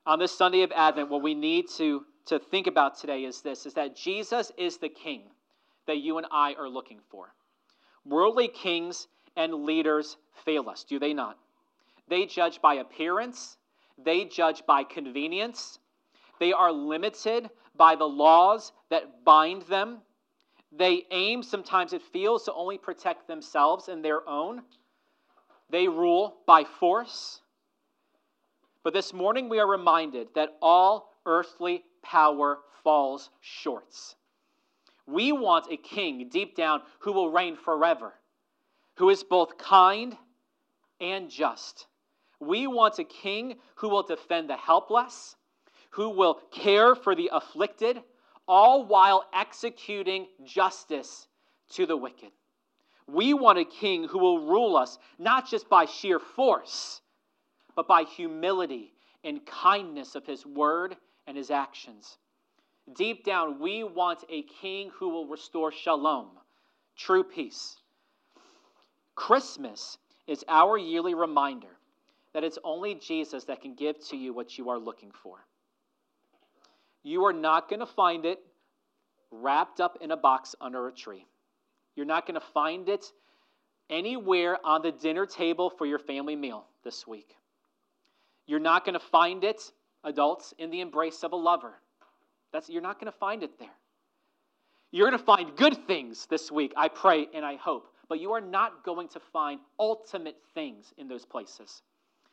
On this Sunday of Advent, what we need to think about today is this, is that Jesus is the King that you and I are looking for. Worldly kings and leaders fail us, do they not? They judge by appearance. They judge by convenience. They are limited by the laws that bind them. They aim, sometimes it feels, to only protect themselves and their own. They rule by force. But this morning we are reminded that all earthly power falls short. We want a king deep down who will reign forever, who is both kind and just. We want a king who will defend the helpless, who will care for the afflicted, all while executing justice to the wicked. We want a king who will rule us not just by sheer force, but by humility and kindness of his word and his actions. Deep down, we want a king who will restore shalom, true peace. Christmas is our yearly reminder that it's only Jesus that can give to you what you are looking for. You are not going to find it wrapped up in a box under a tree. You're not going to find it anywhere on the dinner table for your family meal this week. You're not going to find it, adults, in the embrace of a lover. You're not going to find it there. You're going to find good things this week, I pray and I hope, but you are not going to find ultimate things in those places.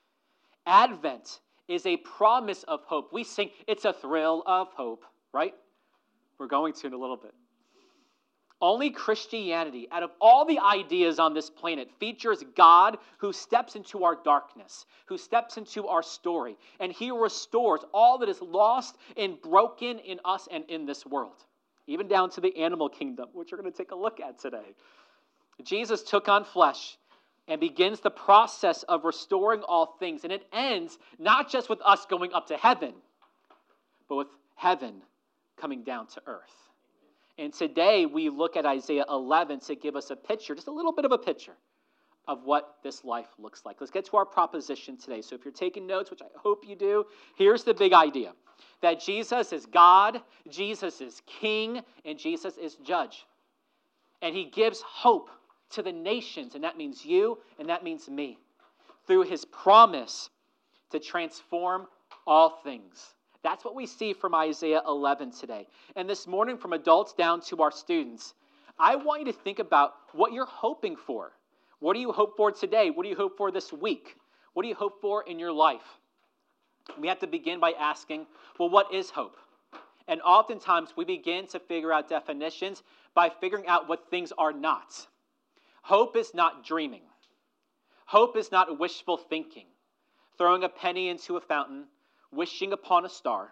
Advent is a promise of hope. We sing, it's a thrill of hope, right? We're going to in a little bit. Only Christianity, out of all the ideas on this planet, features God who steps into our darkness, who steps into our story, and he restores all that is lost and broken in us and in this world, even down to the animal kingdom, which we're going to take a look at today. Jesus took on flesh and begins the process of restoring all things, and it ends not just with us going up to heaven, but with heaven coming down to earth. And today we look at Isaiah 11 to give us a picture, just a little bit of a picture of what this life looks like. Let's get to our proposition today. So if you're taking notes, which I hope you do, here's the big idea. That Jesus is God, Jesus is King, and Jesus is Judge. And he gives hope to the nations, and that means you, and that means me, through his promise to transform all things. That's what we see from Isaiah 11 today. And this morning, from adults down to our students, I want you to think about what you're hoping for. What do you hope for today? What do you hope for this week? What do you hope for in your life? We have to begin by asking, well, what is hope? And oftentimes, we begin to figure out definitions by figuring out what things are not. Hope is not dreaming. Hope is not wishful thinking, throwing a penny into a fountain, wishing upon a star.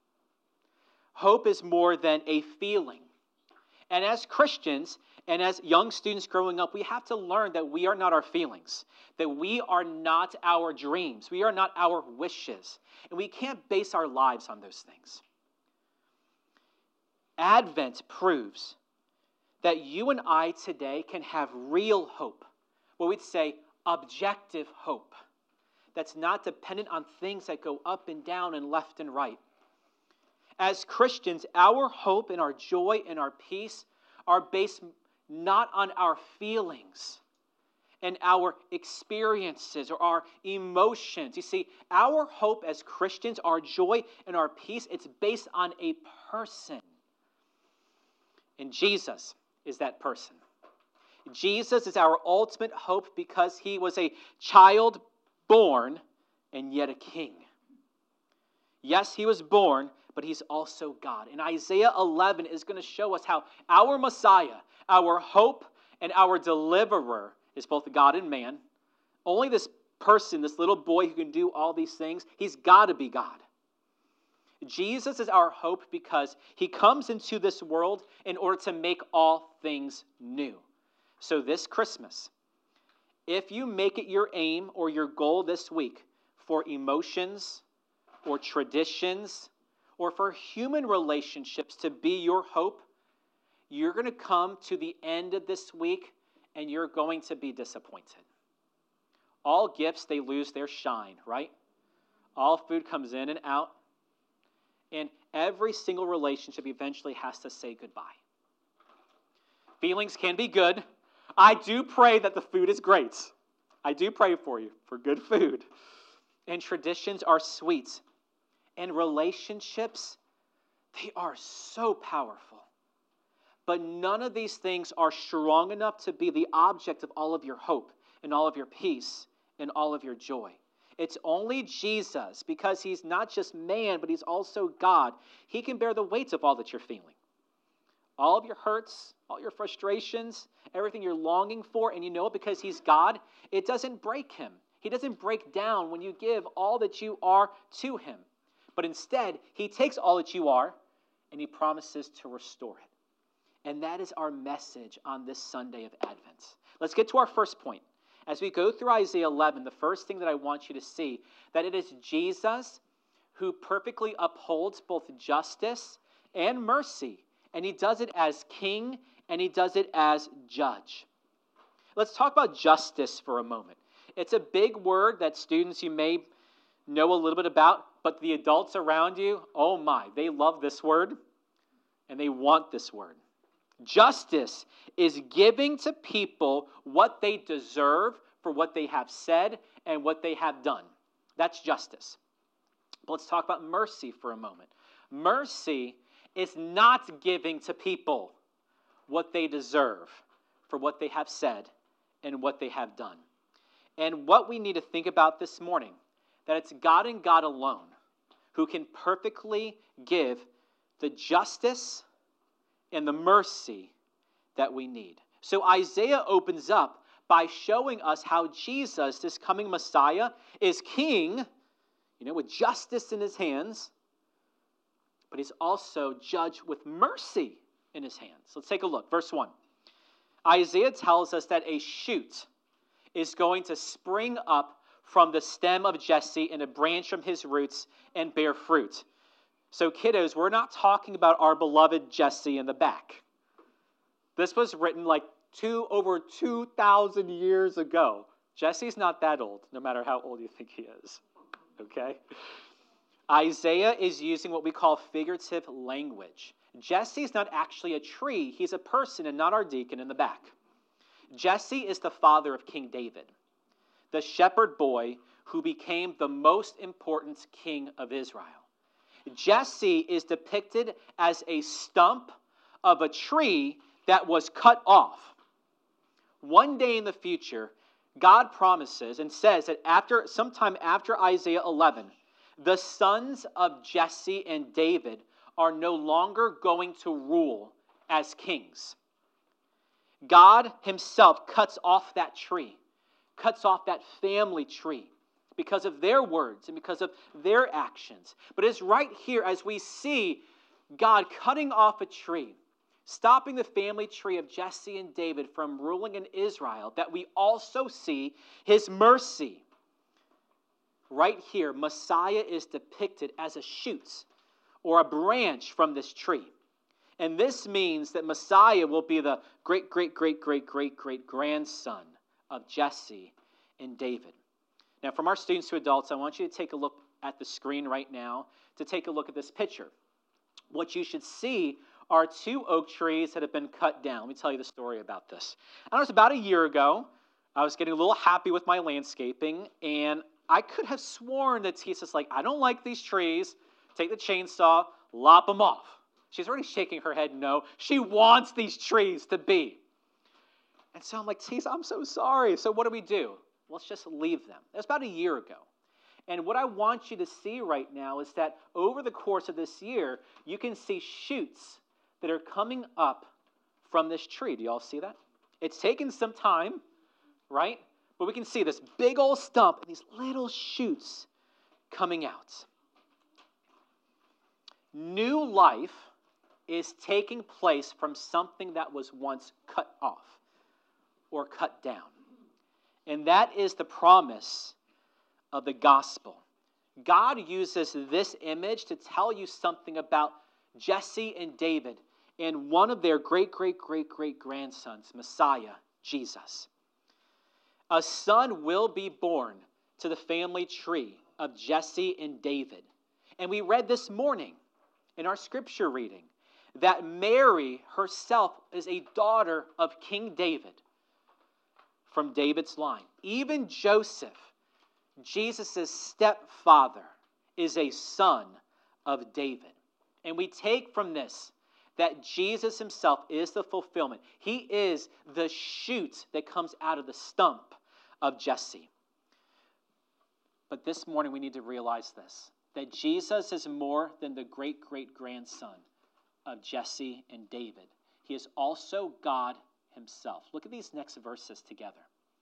Hope is more than a feeling. And as Christians and as young students growing up, we have to learn that we are not our feelings, that we are not our dreams, we are not our wishes, and we can't base our lives on those things. Advent proves that you and I today can have real hope, what we'd say objective hope, that's not dependent on things that go up and down and left and right. As Christians, our hope and our joy and our peace are based not on our feelings and our experiences or our emotions. You see, our hope as Christians, our joy and our peace, it's based on a person. And Jesus is that person. Jesus is our ultimate hope because he was a child born and yet a king. Yes, he was born, but he's also God. And Isaiah 11 is going to show us how our Messiah, our hope, and our deliverer is both God and man. Only this person, this little boy who can do all these things, he's got to be God. Jesus is our hope because he comes into this world in order to make all things new. So this Christmas, if you make it your aim or your goal this week for emotions or traditions or for human relationships to be your hope, you're going to come to the end of this week and you're going to be disappointed. All gifts, they lose their shine, right? All food comes in and out. And every single relationship eventually has to say goodbye. Feelings can be good. I do pray that the food is great. I do pray for you for good food. And traditions are sweet. And relationships, they are so powerful. But none of these things are strong enough to be the object of all of your hope and all of your peace and all of your joy. It's only Jesus, because he's not just man, but he's also God. He can bear the weight of all that you're feeling. All of your hurts, all your frustrations, everything you're longing for, and you know it because he's God, it doesn't break him. He doesn't break down when you give all that you are to him. But instead, he takes all that you are and he promises to restore it. And that is our message on this Sunday of Advent. Let's get to our first point. As we go through Isaiah 11, the first thing that I want you to see, that it is Jesus who perfectly upholds both justice and mercy. And he does it as king, and he does it as judge. Let's talk about justice for a moment. It's a big word that students you may know a little bit about, but the adults around you, oh my, they love this word, and they want this word. Justice is giving to people what they deserve for what they have said and what they have done. That's justice. But let's talk about mercy for a moment. Mercy is not giving to people what they deserve for what they have said and what they have done. And what we need to think about this morning, that it's God and God alone who can perfectly give the justice and the mercy that we need. So Isaiah opens up by showing us how Jesus, this coming Messiah, is king, with justice in his hands, but he's also judge with mercy in his hands. Let's take a look. Verse 1. Isaiah tells us that a shoot is going to spring up from the stem of Jesse and a branch from his roots and bear fruit. So kiddos, we're not talking about our beloved Jesse in the back. This was written like over 2,000 years ago. Jesse's not that old, no matter how old you think he is. Okay? Isaiah is using what we call figurative language. Jesse's not actually a tree. He's a person and not our deacon in the back. Jesse is the father of King David, the shepherd boy who became the most important king of Israel. Jesse is depicted as a stump of a tree that was cut off. One day in the future, God promises and says that sometime after Isaiah 11, the sons of Jesse and David are no longer going to rule as kings. God himself cuts off that tree, cuts off that family tree, because of their words and because of their actions. But it's right here as we see God cutting off a tree, stopping the family tree of Jesse and David from ruling in Israel, that we also see his mercy. Right here, Messiah is depicted as a shoot or a branch from this tree. And this means that Messiah will be the great-great-great-great-great-great-grandson of Jesse and David. Now, from our students to adults, I want you to take a look at the screen right now to take a look at this picture. What you should see are two oak trees that have been cut down. Let me tell you the story about this. It was about a year ago. I was getting a little happy with my landscaping, and I could have sworn that Tisa's like, I don't like these trees. Take the chainsaw, lop them off. She's already shaking her head no. She wants these trees to be. And so I'm like, Tisa, I'm so sorry. So what do? Let's just leave them. That was about a year ago. And what I want you to see right now is that over the course of this year, you can see shoots that are coming up from this tree. Do you all see that? It's taken some time, right? But we can see this big old stump and these little shoots coming out. New life is taking place from something that was once cut off or cut down. And that is the promise of the gospel. God uses this image to tell you something about Jesse and David and one of their great-great-great-great-grandsons, Messiah, Jesus. A son will be born to the family tree of Jesse and David. And we read this morning in our scripture reading that Mary herself is a daughter of King David from David's line. Even Joseph, Jesus' stepfather, is a son of David. And we take from this that Jesus himself is the fulfillment. He is the shoot that comes out of the stump of Jesse. But this morning we need to realize this, that Jesus is more than the great-great-grandson of Jesse and David. He is also God himself. Look at these next verses together.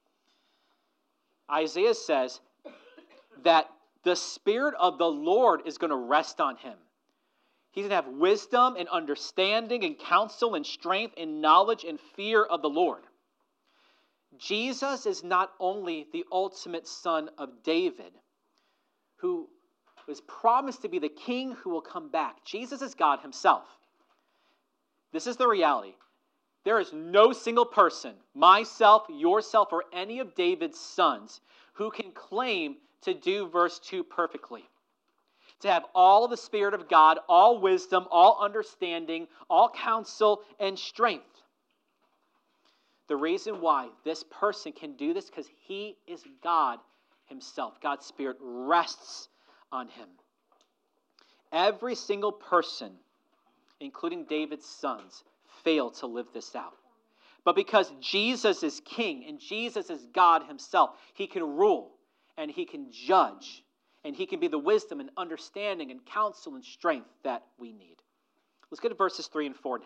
Isaiah says that the Spirit of the Lord is going to rest on him. He's going to have wisdom and understanding and counsel and strength and knowledge and fear of the Lord. Jesus is not only the ultimate son of David, who was promised to be the king who will come back. Jesus is God himself. This is the reality. There is no single person, myself, yourself, or any of David's sons, who can claim to do verse 2 perfectly. To have all the Spirit of God, all wisdom, all understanding, all counsel, and strength. The reason why this person can do this, because he is God himself. God's Spirit rests on him. Every single person, including David's sons, failed to live this out. But because Jesus is king and Jesus is God himself, he can rule and he can judge and he can be the wisdom and understanding and counsel and strength that we need. Let's get to verses 3 and 4 now.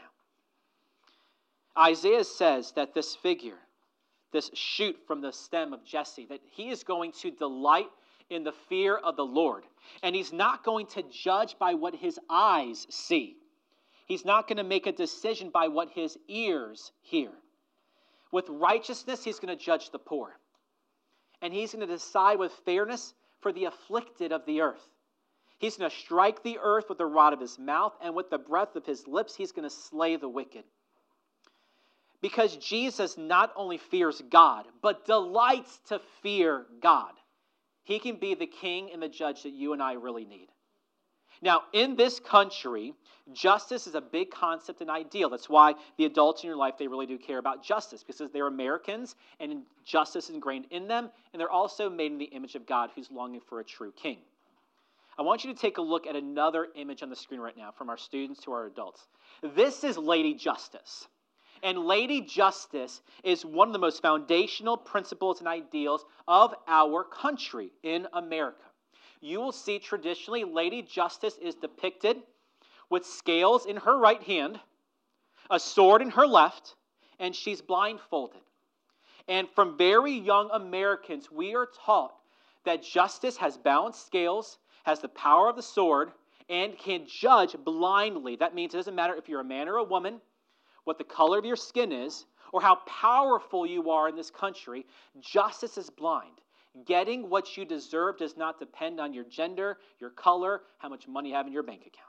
Isaiah says that this figure, this shoot from the stem of Jesse, that he is going to delight in the fear of the Lord. And he's not going to judge by what his eyes see. He's not going to make a decision by what his ears hear. With righteousness, he's going to judge the poor. And he's going to decide with fairness for the afflicted of the earth. He's going to strike the earth with the rod of his mouth, and with the breath of his lips, he's going to slay the wicked. Because Jesus not only fears God, but delights to fear God. He can be the king and the judge that you and I really need. Now, in this country, justice is a big concept and ideal. That's why the adults in your life, they really do care about justice, because they're Americans and justice is ingrained in them, and they're also made in the image of God who's longing for a true king. I want you to take a look at another image on the screen right now from our students to our adults. This is Lady Justice. And Lady Justice is one of the most foundational principles and ideals of our country in America. You will see traditionally Lady Justice is depicted with scales in her right hand, a sword in her left, and she's blindfolded. And from very young Americans, we are taught that justice has balanced scales, has the power of the sword, and can judge blindly. That means it doesn't matter if you're a man or a woman, what the color of your skin is, or how powerful you are in this country. Justice is blind. Getting what you deserve does not depend on your gender, your color, how much money you have in your bank account.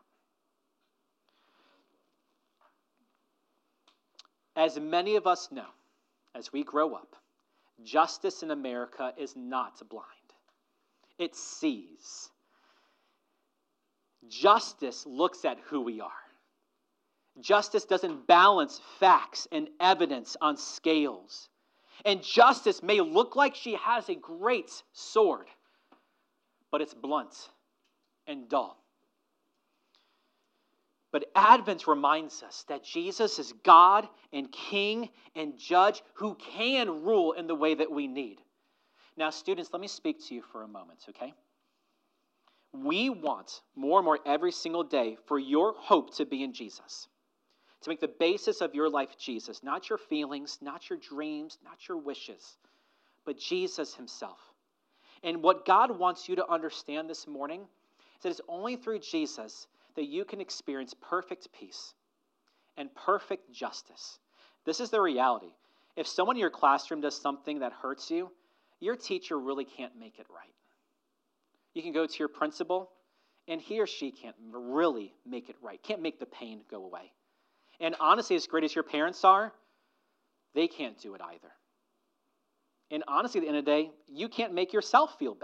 As many of us know, as we grow up, justice in America is not blind. It sees. Justice looks at who we are. Justice doesn't balance facts and evidence on scales. And justice may look like she has a great sword, but it's blunt and dull. But Advent reminds us that Jesus is God and King and Judge who can rule in the way that we need. Now, students, let me speak to you for a moment, okay? We want more and more every single day for your hope to be in Jesus. To make the basis of your life Jesus, not your feelings, not your dreams, not your wishes, but Jesus himself. And what God wants you to understand this morning is that it's only through Jesus that you can experience perfect peace and perfect justice. This is the reality. If someone in your classroom does something that hurts you, your teacher really can't make it right. You can go to your principal, and he or she can't really make it right, can't make the pain go away. And honestly, as great as your parents are, they can't do it either. And honestly, at the end of the day, you can't make yourself feel better.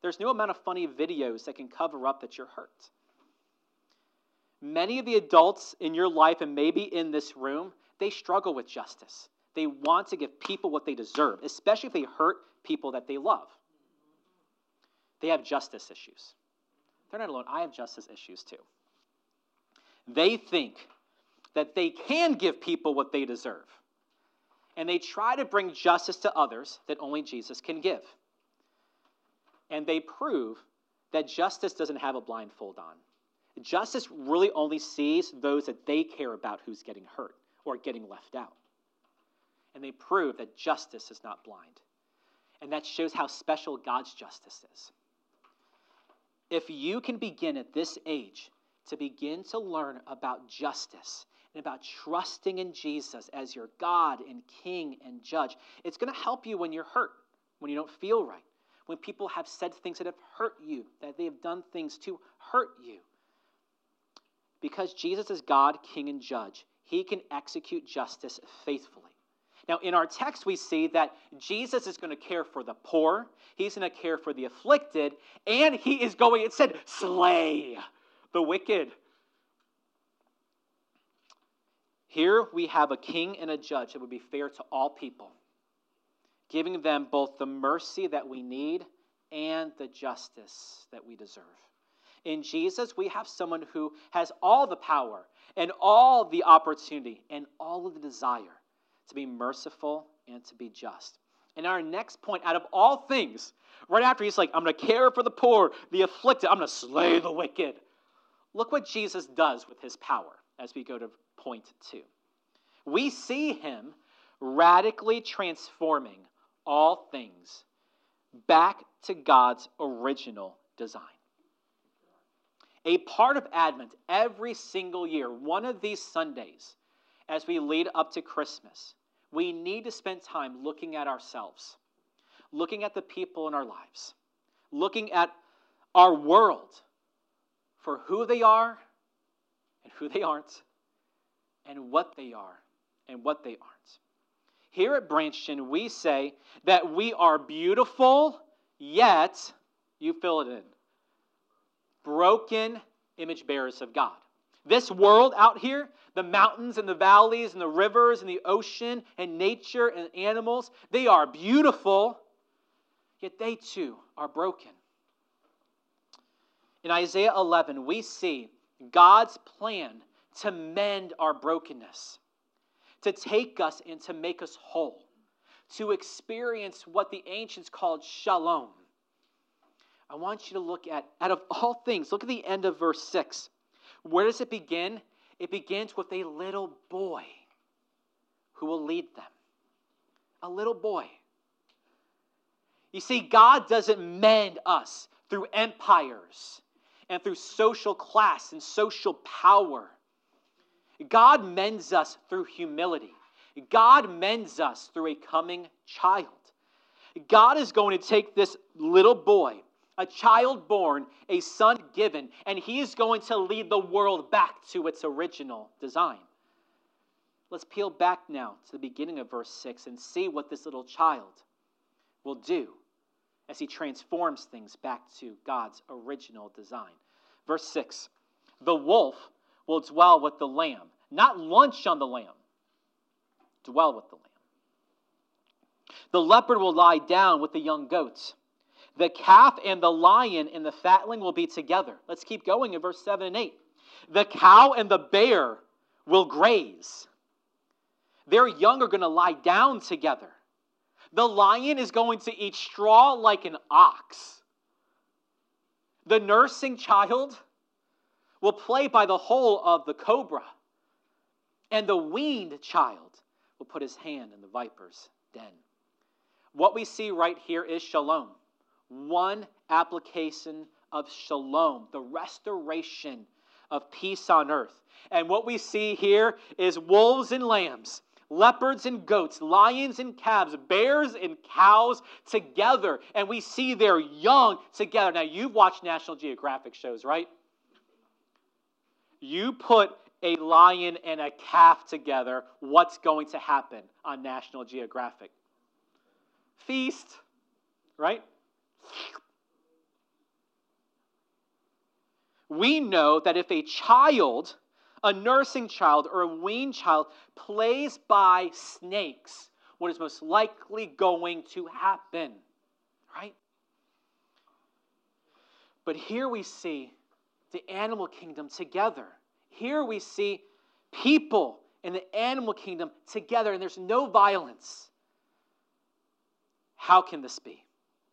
There's no amount of funny videos that can cover up that you're hurt. Many of the adults in your life, and maybe in this room, they struggle with justice. They want to give people what they deserve, especially if they hurt people that they love. They have justice issues. They're not alone. I have justice issues too. They think that they can give people what they deserve. And they try to bring justice to others that only Jesus can give. And they prove that justice doesn't have a blindfold on. Justice really only sees those that they care about who's getting hurt or getting left out. And they prove that justice is not blind. And that shows how special God's justice is. If you can begin at this age to begin to learn about justice and about trusting in Jesus as your God and King and Judge, it's going to help you when you're hurt, when you don't feel right, when people have said things that have hurt you, that they have done things to hurt you. Because Jesus is God, King, and Judge, he can execute justice faithfully. Now, in our text, we see that Jesus is going to care for the poor, he's going to care for the afflicted, and he is going, it said, slay the wicked. Here we have a king and a judge that would be fair to all people, giving them both the mercy that we need and the justice that we deserve. In Jesus, we have someone who has all the power and all the opportunity and all of the desire to be merciful and to be just. And our next point, out of all things, right after he's like, I'm going to care for the poor, the afflicted, I'm going to slay the wicked. Look what Jesus does with his power as we go to point 2. We see him radically transforming all things back to God's original design. A part of Advent every single year, one of these Sundays, as we lead up to Christmas, we need to spend time looking at ourselves, looking at the people in our lives, looking at our world for who they are and who they aren't, and what they are and what they aren't. Here at Branchton, we say that we are beautiful, yet, you fill it in, broken image bearers of God. This world out here, the mountains and the valleys and the rivers and the ocean and nature and animals, they are beautiful, yet they too are broken. In Isaiah 11, we see God's plan to mend our brokenness, to take us and to make us whole, to experience what the ancients called shalom. I want you to look at, out of all things, look at the end of verse 6. Where does it begin? It begins with a little boy who will lead them. A little boy. You see, God doesn't mend us through empires and through social class and social power. God mends us through humility. God mends us through a coming child. God is going to take this little boy, a child born, a son given, and he is going to lead the world back to its original design. Let's peel back now to the beginning of verse 6 and see what this little child will do as he transforms things back to God's original design. Verse 6, the wolf will dwell with the lamb, not lunch on the lamb, dwell with the lamb. The leopard will lie down with the young goats. The calf and the lion and the fatling will be together. Let's keep going in verse 7 and 8. The cow and the bear will graze. Their young are going to lie down together. The lion is going to eat straw like an ox. The nursing child will play by the hole of the cobra. And the weaned child will put his hand in the viper's den. What we see right here is shalom. One application of shalom, the restoration of peace on earth. And what we see here is wolves and lambs, leopards and goats, lions and calves, bears and cows together. And we see their young together. Now, you've watched National Geographic shows, right? You put a lion and a calf together, what's going to happen on National Geographic? Feast, right? we know that if a child, a nursing child or a weaned child, plays by snakes, what is most likely going to happen, right? But here we see the animal kingdom together. Here we see people in the animal kingdom together, and there's no violence. How can this be?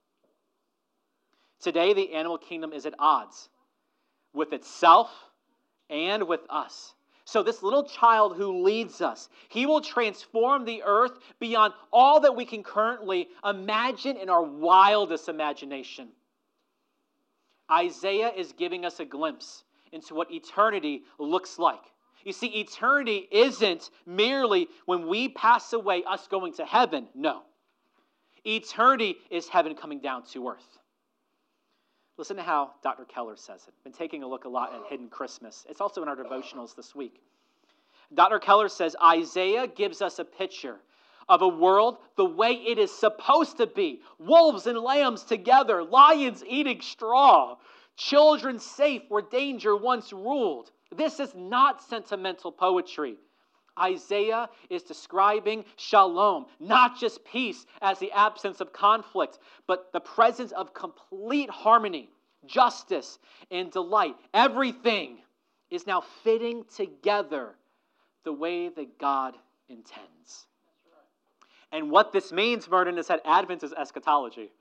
Today, the animal kingdom is at odds with itself and with us. So this little child who leads us, he will transform the earth beyond all that we can currently imagine in our wildest imagination. Isaiah is giving us a glimpse into what eternity looks like. You see, eternity isn't merely when we pass away, us going to heaven. No. Eternity is heaven coming down to earth. Listen to how Dr. Keller says it. I've been taking a look a lot at Hidden Christmas. It's also in our devotionals this week. Dr. Keller says, Isaiah gives us a picture of a world the way it is supposed to be. Wolves and lambs together, lions eating straw, children safe where danger once ruled. This is not sentimental poetry. Isaiah is describing shalom, not just peace as the absence of conflict, but the presence of complete harmony, justice, and delight. Everything is now fitting together the way that God intends. And what this means, Vernon, is that Advent is eschatology.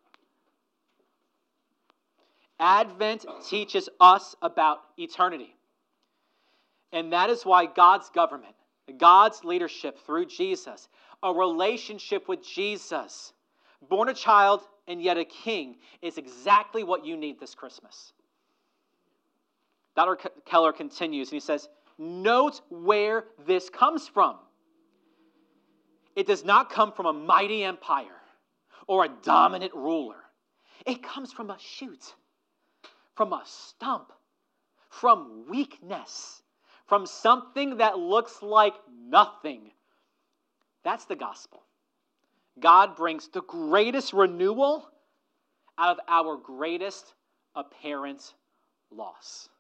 Advent teaches us about eternity. And that is why God's government, God's leadership through Jesus, a relationship with Jesus, born a child and yet a king, is exactly what you need this Christmas. Dr. Keller continues and he says, note where this comes from. It does not come from a mighty empire or a dominant ruler. It comes from a shoot, from a stump, from weakness, from something that looks like nothing. That's the gospel. God brings the greatest renewal out of our greatest apparent loss.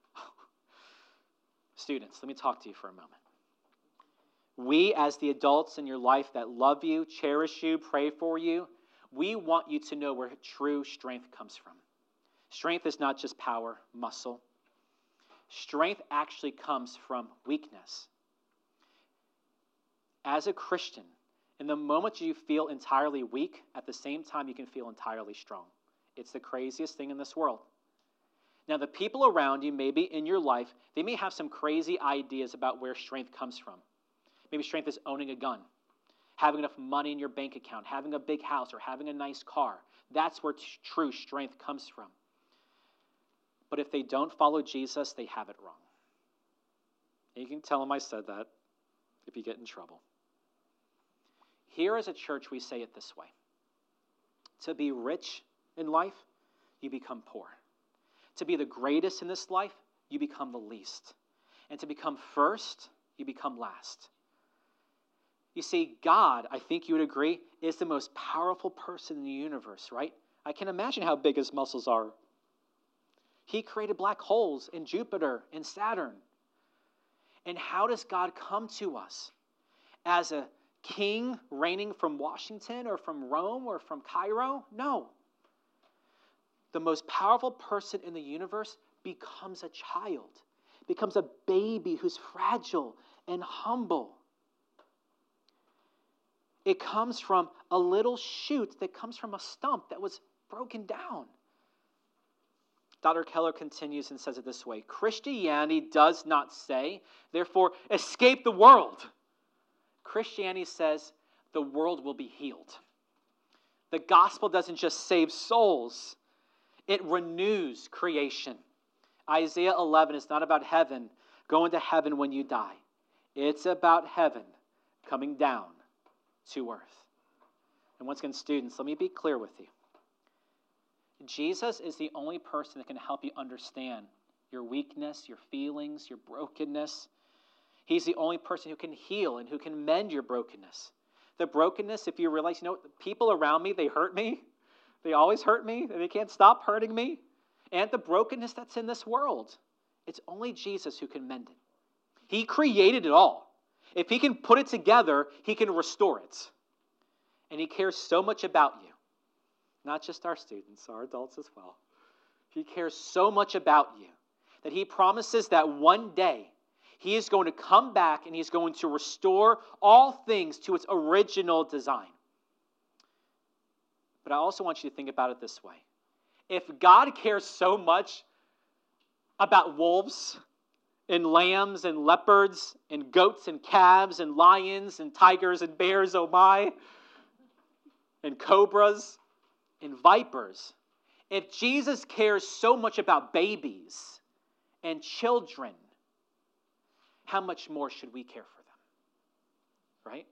Students, let me talk to you for a moment. We, as the adults in your life that love you, cherish you, pray for you, we want you to know where true strength comes from. Strength is not just power, muscle. Strength actually comes from weakness. As a Christian, in the moment you feel entirely weak, at the same time you can feel entirely strong. It's the craziest thing in this world. Now, the people around you, maybe in your life, they may have some crazy ideas about where strength comes from. Maybe strength is owning a gun, having enough money in your bank account, having a big house, or having a nice car. That's where true strength comes from. But if they don't follow Jesus, they have it wrong. And you can tell them I said that if you get in trouble. Here as a church, we say it this way. To be rich in life, you become poor. To be the greatest in this life, you become the least. And to become first, you become last. You see, God, I think you would agree, is the most powerful person in the universe, right? I can imagine how big his muscles are. He created black holes in Jupiter and Saturn. And how does God come to us? As a king reigning from Washington or from Rome or from Cairo? No. The most powerful person in the universe becomes a child, becomes a baby who's fragile and humble. It comes from a little shoot that comes from a stump that was broken down. Dr. Keller continues and says it this way. Christianity does not say, therefore, escape the world. Christianity says the world will be healed. The gospel doesn't just save souls. It renews creation. Isaiah 11 is not about heaven, going to heaven when you die. It's about heaven coming down to earth. And once again, students, let me be clear with you. Jesus is the only person that can help you understand your weakness, your feelings, your brokenness. He's the only person who can heal and who can mend your brokenness. The brokenness, if you realize, the people around me, they hurt me. They always hurt me, and they can't stop hurting me. and the brokenness that's in this world. It's only Jesus who can mend it. He created it all. If he can put it together, he can restore it. And he cares so much about you. Not just our students, our adults as well. He cares so much about you that he promises that one day he is going to come back and he's going to restore all things to its original design. But I also want you to think about it this way. If God cares so much about wolves and lambs and leopards and goats and calves and lions and tigers and bears, oh my, and cobras and vipers, if Jesus cares so much about babies and children, how much more should we care for them? Right?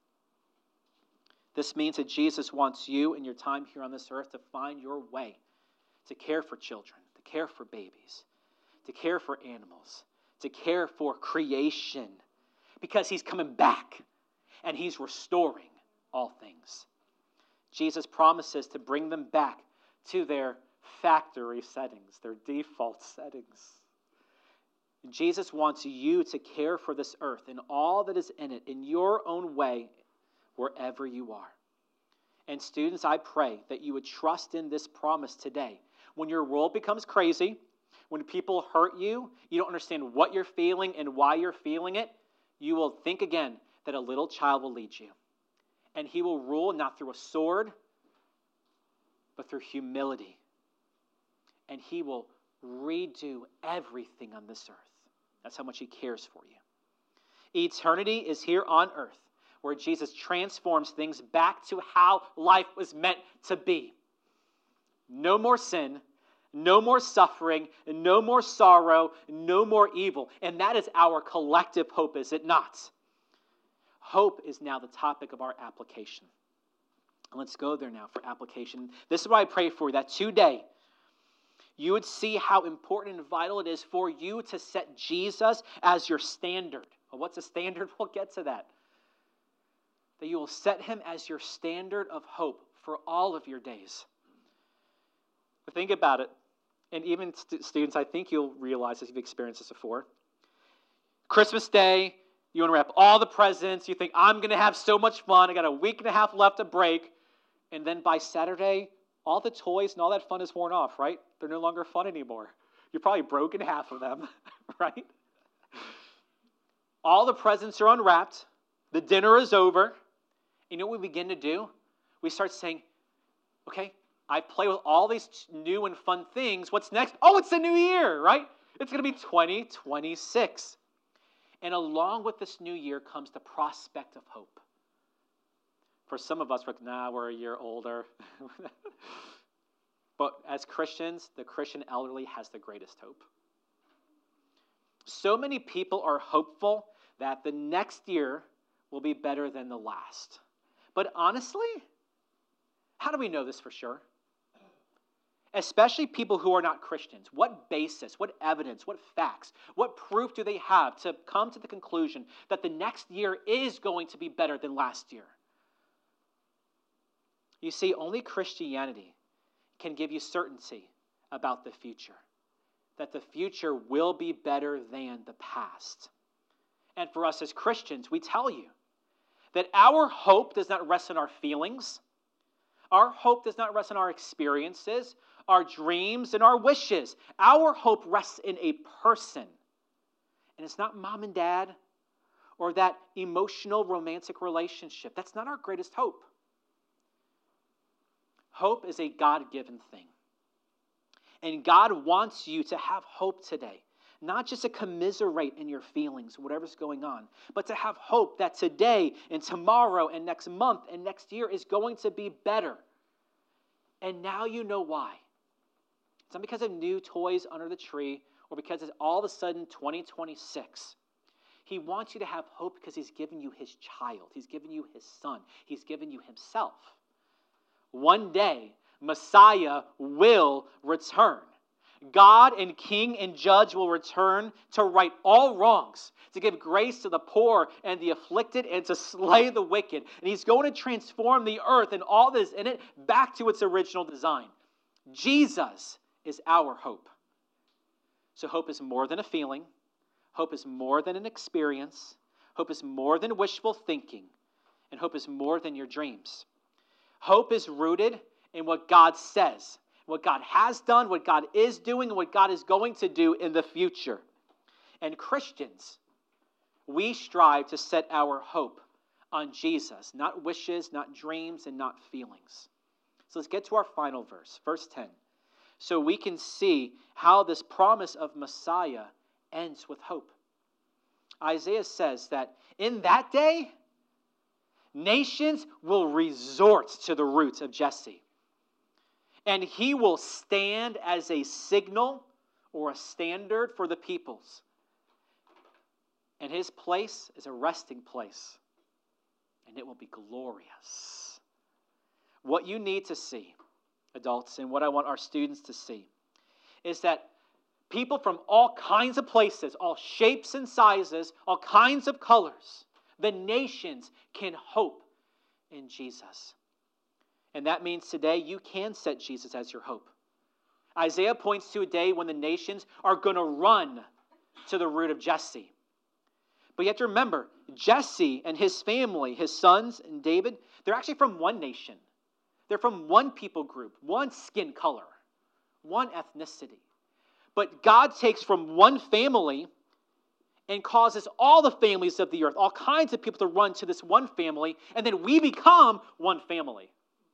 This means that Jesus wants you in your time here on this earth to find your way to care for children, to care for babies, to care for animals, to care for creation, because he's coming back and he's restoring all things. Jesus promises to bring them back to their factory settings, their default settings. Jesus wants you to care for this earth and all that is in it in your own way, wherever you are. And students, I pray that you would trust in this promise today. When your world becomes crazy, when people hurt you, you don't understand what you're feeling and why you're feeling it, you will think again that a little child will lead you. And he will rule not through a sword, but through humility. And he will redo everything on this earth. That's how much he cares for you. Eternity is here on earth, where Jesus transforms things back to how life was meant to be. No more sin, no more suffering, no more sorrow, no more evil. And that is our collective hope, is it not? Hope is now the topic of our application. Let's go there now for application. This is what I pray for, that today you would see how important and vital it is for you to set Jesus as your standard. Well, what's a standard? We'll get to that. That you will set him as your standard of hope for all of your days. But think about it. And even students, I think you'll realize this, you've experienced this before. Christmas Day, you want to wrap all the presents. You think, I'm going to have so much fun. I got a week and a half left to break. And then by Saturday, all the toys and all that fun is worn off, right? They're no longer fun anymore. You've probably broken half of them, right? All the presents are unwrapped. The dinner is over. You know what we begin to do? We start saying, okay, I play with all these new and fun things. What's next? Oh, it's the new year, right? It's going to be 2026. And along with this new year comes the prospect of hope. For some of us, we're like, nah, we're a year older. But as Christians, the Christian elderly has the greatest hope. So many people are hopeful that the next year will be better than the last. But honestly, how do we know this for sure? Especially people who are not Christians. What basis, what evidence, what facts, what proof do they have to come to the conclusion that the next year is going to be better than last year? You see, only Christianity can give you certainty about the future. That the future will be better than the past. And for us as Christians, we tell you that our hope does not rest on our feelings. Our hope does not rest on our experiences, our dreams, and our wishes. Our hope rests in a person. And it's not mom and dad or that emotional romantic relationship. That's not our greatest hope. Hope is a God-given thing. And God wants you to have hope today. Not just to commiserate in your feelings, whatever's going on, but to have hope that today and tomorrow and next month and next year is going to be better. And now you know why. It's not because of new toys under the tree or because it's all of a sudden 2026. He wants you to have hope because he's given you his child. He's given you his son. He's given you himself. One day, Messiah will return. God and King and Judge will return to right all wrongs, to give grace to the poor and the afflicted, and to slay the wicked. And he's going to transform the earth and all that is in it back to its original design. Jesus is our hope. So hope is more than a feeling. Hope is more than an experience. Hope is more than wishful thinking. And hope is more than your dreams. Hope is rooted in what God says, what God has done, what God is doing, and what God is going to do in the future. And Christians, we strive to set our hope on Jesus, not wishes, not dreams, and not feelings. So let's get to our final verse, verse 10. So we can see how this promise of Messiah ends with hope. Isaiah says that in that day, nations will resort to the roots of Jesse. And he will stand as a signal or a standard for the peoples. And his place is a resting place. And it will be glorious. What you need to see, adults, and what I want our students to see, is that people from all kinds of places, all shapes and sizes, all kinds of colors, the nations can hope in Jesus. And that means today you can set Jesus as your hope. Isaiah points to a day when the nations are going to run to the root of Jesse. But you have to remember, Jesse and his family, his sons and David, they're actually from one nation. They're from one people group, one skin color, one ethnicity. But God takes from one family and causes all the families of the earth, all kinds of people to run to this one family, and then we become one family.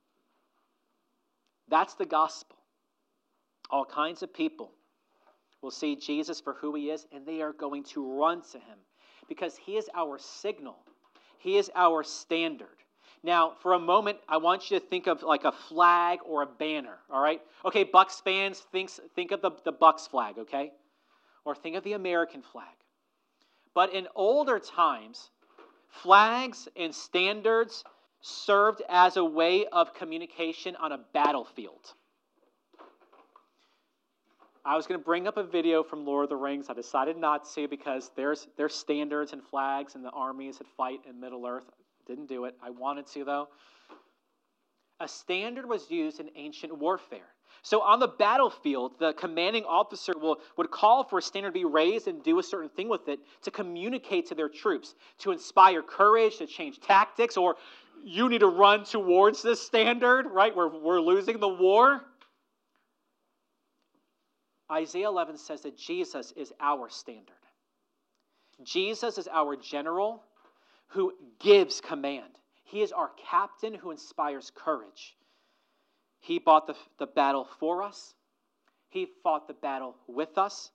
That's the gospel. All kinds of people will see Jesus for who he is, and they are going to run to him because he is our signal. He is our standard. Now, for a moment, I want you to think of like a flag or a banner, all right? Okay, Bucs fans, think of the Bucs flag, okay? Or think of the American flag. But in older times, flags and standards served as a way of communication on a battlefield. I was going to bring up a video from Lord of the Rings. I decided not to because there's standards and flags and the armies that fight in Middle-earth. Didn't do it. I wanted to, though. A standard was used in ancient warfare. So on the battlefield, the commanding officer would call for a standard to be raised and do a certain thing with it to communicate to their troops, to inspire courage, to change tactics, or you need to run towards this standard, right? We're losing the war. Isaiah 11 says that Jesus is our standard. Jesus is our general who gives command. He is our captain who inspires courage. He fought the battle for us. He fought the battle with us.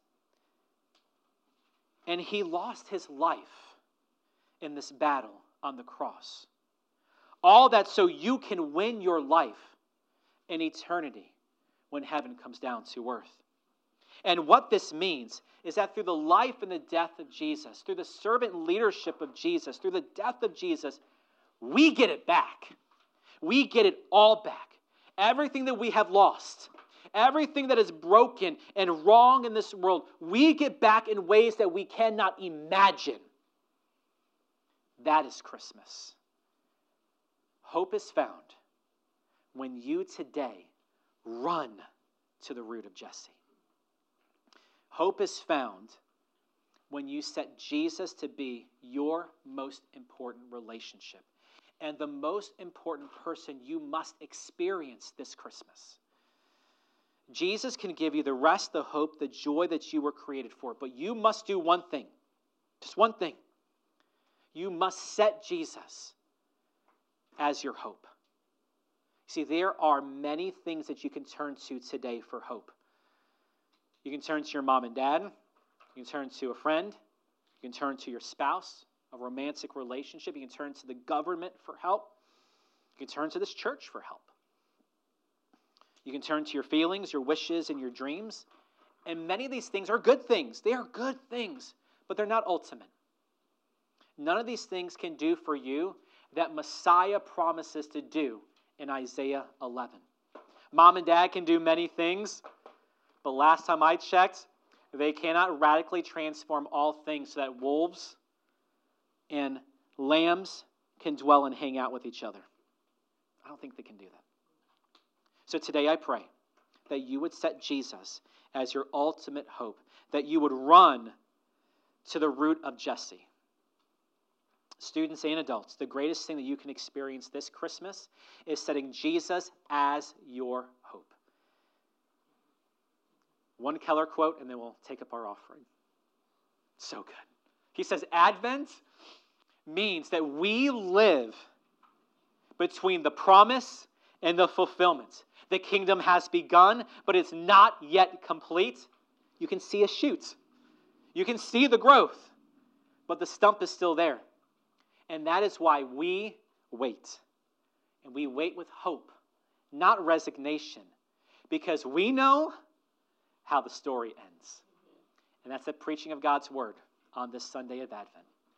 And he lost his life in this battle on the cross. All that so you can win your life in eternity when heaven comes down to earth. And what this means is that through the life and the death of Jesus, through the servant leadership of Jesus, through the death of Jesus, we get it back. We get it all back. Everything that we have lost, everything that is broken and wrong in this world, we get back in ways that we cannot imagine. That is Christmas. Hope is found when you today run to the root of Jesse. Hope is found when you set Jesus to be your most important relationship and the most important person you must experience this Christmas. Jesus can give you the rest, the hope, the joy that you were created for, but you must do one thing, just one thing. You must set Jesus as your hope. See, there are many things that you can turn to today for hope. You can turn to your mom and dad. You can turn to a friend. You can turn to your spouse, a romantic relationship. You can turn to the government for help. You can turn to this church for help. You can turn to your feelings, your wishes, and your dreams. And many of these things are good things. They are good things, but they're not ultimate. None of these things can do for you that Messiah promises to do in Isaiah 11. Mom and dad can do many things, but last time I checked, they cannot radically transform all things so that wolves and lambs can dwell and hang out with each other. I don't think they can do that. So today I pray that you would set Jesus as your ultimate hope, that you would run to the root of Jesse. Students and adults, the greatest thing that you can experience this Christmas is setting Jesus as your hope. One Keller quote, and then we'll take up our offering. So good. He says, Advent means that we live between the promise and the fulfillment. The kingdom has begun, but it's not yet complete. You can see a shoot. You can see the growth, but the stump is still there. And that is why we wait. And we wait with hope, not resignation, because we know how the story ends. And that's the preaching of God's word on this Sunday of Advent.